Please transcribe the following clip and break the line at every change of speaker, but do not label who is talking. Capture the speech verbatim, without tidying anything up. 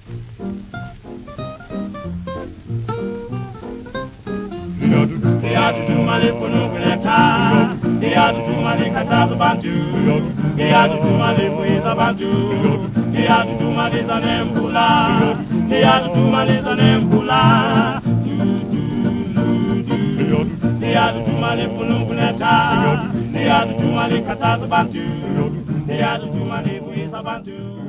They are to do money for no planeta. They are to do money kata bantu. They are to do money for is bantu. They are to do money za nembula. They are to do money za nembula. They are to do money for no planeta. They are to do money kata bantu. They are to do money for is bantu.